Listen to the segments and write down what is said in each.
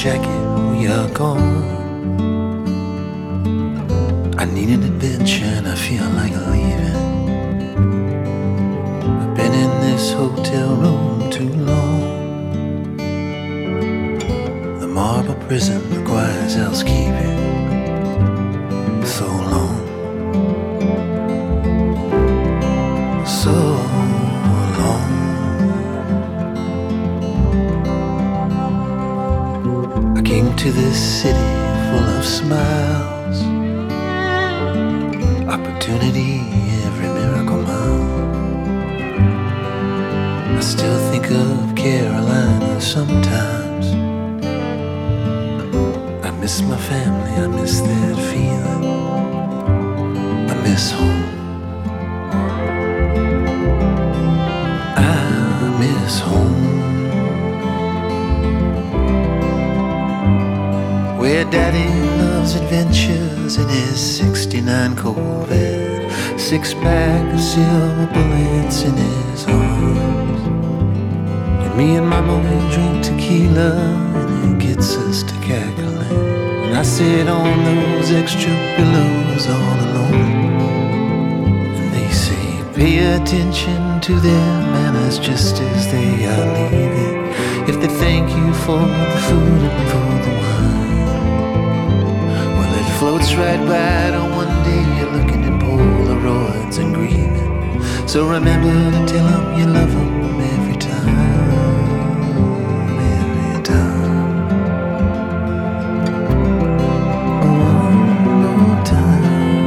jacket, we are gone. I need an adventure and I feel like leaving. I've been in this hotel room too long. The marble prison requires housekeeping. So long, so long. I came to this city full of smiles, opportunity every miracle mile. I still think of Carolina sometimes. I miss my family, I miss that feeling. I miss home. I miss home. Where Daddy loves adventures in his '69 Corvette, 6-pack of silver bullets in his arms. And me and Mama, we drink tequila and it gets us to cackling. And I sit on those extra pillows all alone. And they say, pay attention to their manners just as they are leaving. If they thank you for the food and for the wine, well, it floats right by to one day you're looking at Polaroids and grieving. So remember to tell them you love them every time, every time. One more time.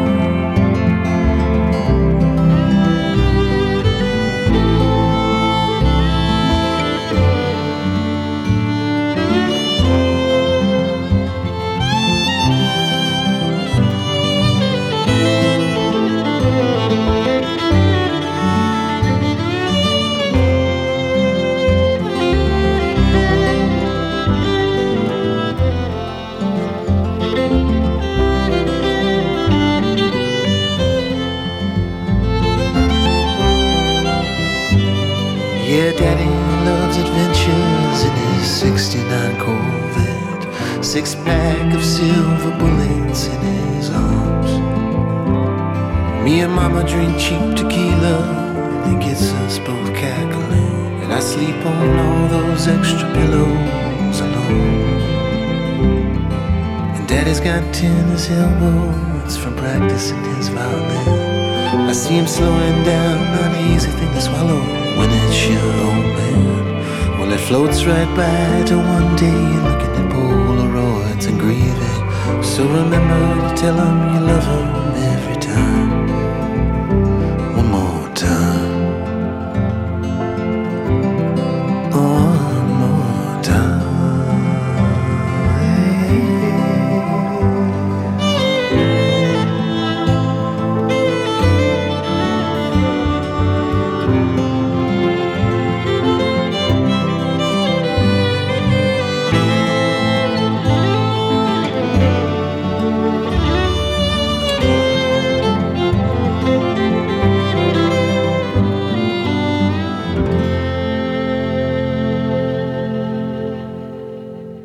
Yeah, Daddy loves adventures in his '69 Corvette, 6-pack of silver bullets in his arms. Me and Mama drink cheap tequila and it gets us both cackling. And I sleep on all those extra pillows alone. And Daddy's got tennis elbows from practicing his violin. I see him slowing down, not an easy thing to swallow when it's your old man. Well, it floats right by to one day you're looking at Polaroids and grieving. So remember to tell him you love him